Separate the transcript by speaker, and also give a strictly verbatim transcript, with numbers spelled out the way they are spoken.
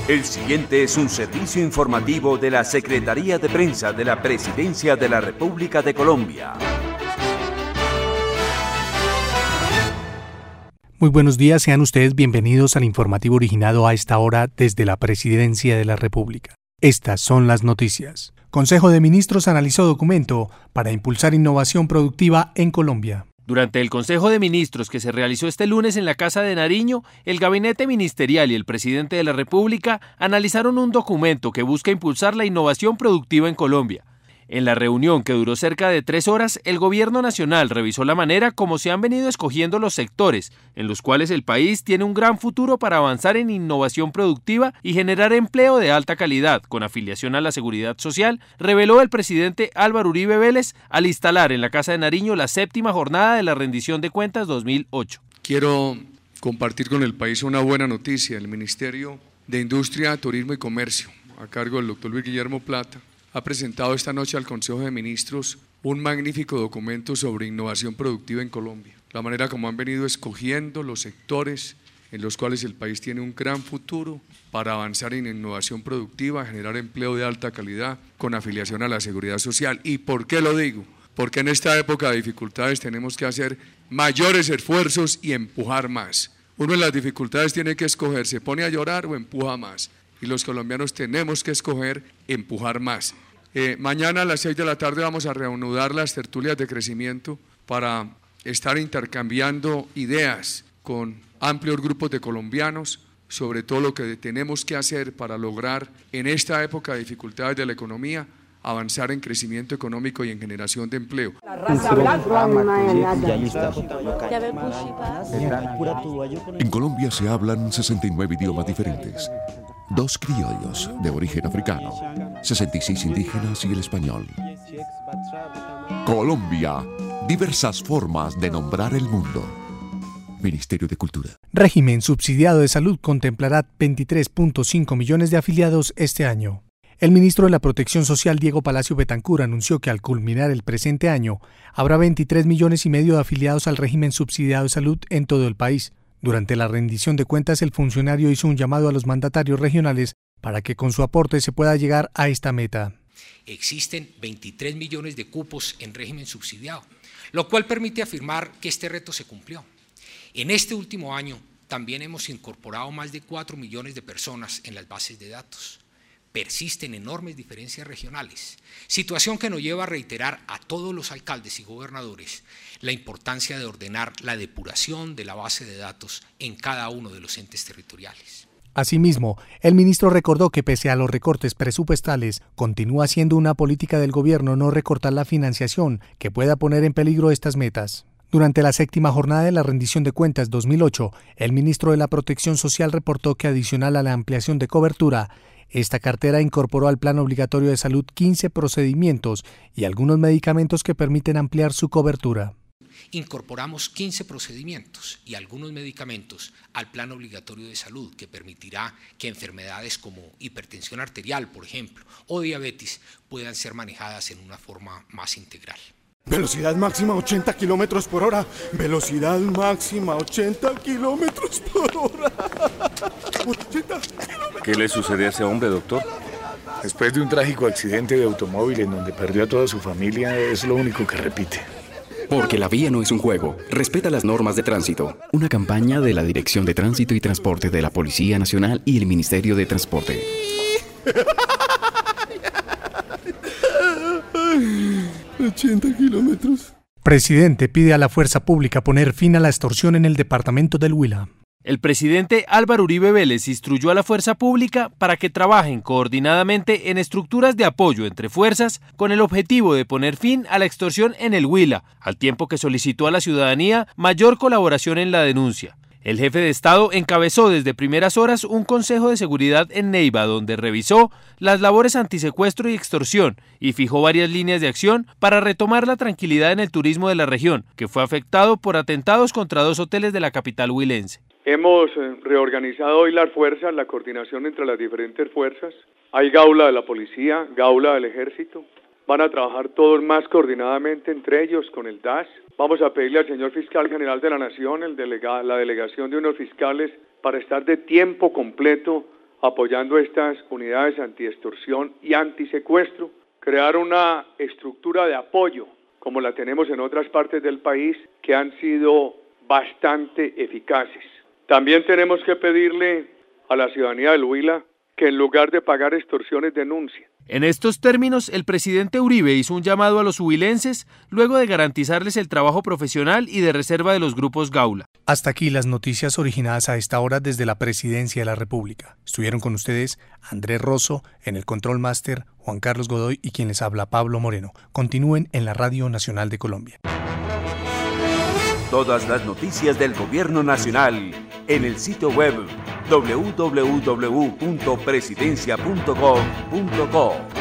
Speaker 1: El siguiente es un servicio informativo de la Secretaría de Prensa de la Presidencia de la República de Colombia.
Speaker 2: Muy buenos días, sean ustedes bienvenidos al informativo originado a esta hora desde la Presidencia de la República. Estas son las noticias. Consejo de Ministros analizó documento para impulsar innovación productiva en Colombia.
Speaker 3: Durante el Consejo de Ministros que se realizó este lunes en la Casa de Nariño, el Gabinete Ministerial y el Presidente de la República analizaron un documento que busca impulsar la innovación productiva en Colombia. En la reunión, que duró cerca de tres horas, el Gobierno Nacional revisó la manera como se han venido escogiendo los sectores, en los cuales el país tiene un gran futuro para avanzar en innovación productiva y generar empleo de alta calidad, con afiliación a la Seguridad Social, reveló el presidente Álvaro Uribe Vélez al instalar en la Casa de Nariño la séptima jornada de la rendición de cuentas dos mil ocho.
Speaker 4: Quiero compartir con el país una buena noticia. El Ministerio de Industria, Turismo y Comercio, a cargo del doctor Luis Guillermo Plata, ha presentado esta noche al Consejo de Ministros un magnífico documento sobre innovación productiva en Colombia. La manera como han venido escogiendo los sectores en los cuales el país tiene un gran futuro para avanzar en innovación productiva, generar empleo de alta calidad con afiliación a la Seguridad Social. ¿Y por qué lo digo? Porque en esta época de dificultades tenemos que hacer mayores esfuerzos y empujar más. Uno en las dificultades tiene que escoger, ¿se pone a llorar o empuja más? Y los colombianos tenemos que escoger empujar más. Eh, mañana a las seis de la tarde vamos a reanudar las tertulias de crecimiento para estar intercambiando ideas con amplios grupos de colombianos sobre todo lo que tenemos que hacer para lograr en esta época de dificultades de la economía avanzar en crecimiento económico y en generación de empleo.
Speaker 5: En Colombia se hablan sesenta y nueve idiomas diferentes, dos criollos de origen africano, sesenta y seis indígenas y el español. Colombia, diversas formas de nombrar el mundo. Ministerio de Cultura.
Speaker 2: Régimen subsidiado de salud contemplará veintitrés punto cinco millones de afiliados este año. El ministro de la Protección Social, Diego Palacio Betancur, anunció que al culminar el presente año habrá veintitrés millones y medio de afiliados al régimen subsidiado de salud en todo el país. Durante la rendición de cuentas, el funcionario hizo un llamado a los mandatarios regionales para que con su aporte se pueda llegar a esta meta.
Speaker 6: Existen veintitrés millones de cupos en régimen subsidiado, lo cual permite afirmar que este reto se cumplió. En este último año también hemos incorporado más de cuatro millones de personas en las bases de datos. Persisten enormes diferencias regionales, situación que nos lleva a reiterar a todos los alcaldes y gobernadores la importancia de ordenar la depuración de la base de datos en cada uno de los entes territoriales.
Speaker 2: Asimismo, el ministro recordó que pese a los recortes presupuestales, continúa siendo una política del gobierno no recortar la financiación que pueda poner en peligro estas metas. Durante la séptima jornada de la rendición de cuentas dos mil ocho, el ministro de la Protección Social reportó que adicional a la ampliación de cobertura, esta cartera incorporó al Plan Obligatorio de Salud quince procedimientos y algunos medicamentos que permiten ampliar su cobertura.
Speaker 6: Incorporamos quince procedimientos y algunos medicamentos al Plan Obligatorio de Salud que permitirá que enfermedades como hipertensión arterial, por ejemplo, o diabetes puedan ser manejadas en una forma más integral.
Speaker 7: Velocidad máxima ochenta kilómetros por hora. Velocidad máxima ochenta kilómetros por hora. ochenta kilómetros.
Speaker 8: ¿Qué le sucede a ese hombre, doctor?
Speaker 9: Después de un trágico accidente de automóvil en donde perdió a toda su familia, es lo único que repite.
Speaker 10: Porque la vía no es un juego. Respeta las normas de tránsito. Una campaña de la Dirección de Tránsito y Transporte de la Policía Nacional y el Ministerio de Transporte.
Speaker 7: ochenta kilómetros.
Speaker 2: Presidente pide a la fuerza pública poner fin a la extorsión en el departamento del Huila.
Speaker 3: El presidente Álvaro Uribe Vélez instruyó a la fuerza pública para que trabajen coordinadamente en estructuras de apoyo entre fuerzas con el objetivo de poner fin a la extorsión en el Huila, al tiempo que solicitó a la ciudadanía mayor colaboración en la denuncia. El jefe de Estado encabezó desde primeras horas un consejo de seguridad en Neiva, donde revisó las labores antisecuestro y extorsión y fijó varias líneas de acción para retomar la tranquilidad en el turismo de la región, que fue afectado por atentados contra dos hoteles de la capital huilense.
Speaker 4: Hemos reorganizado hoy las fuerzas, la coordinación entre las diferentes fuerzas. Hay gaula de la policía, gaula del ejército. Van a trabajar todos más coordinadamente entre ellos con el D A S. Vamos a pedirle al señor fiscal general de la Nación, el delega, la delegación de unos fiscales, para estar de tiempo completo apoyando estas unidades antiextorsión y antisecuestro, crear una estructura de apoyo, como la tenemos en otras partes del país, que han sido bastante eficaces. También tenemos que pedirle a la ciudadanía del Huila que en lugar de pagar extorsiones denuncie.
Speaker 3: En estos términos, el presidente Uribe hizo un llamado a los huilenses luego de garantizarles el trabajo profesional y de reserva de los grupos Gaula.
Speaker 2: Hasta aquí las noticias originadas a esta hora desde la Presidencia de la República. Estuvieron con ustedes Andrés Rosso, en el Control Master, Juan Carlos Godoy y quien les habla, Pablo Moreno. Continúen en la Radio Nacional de Colombia.
Speaker 1: Todas las noticias del Gobierno Nacional en el sitio web doble u doble u doble u punto presidencia punto gov punto co.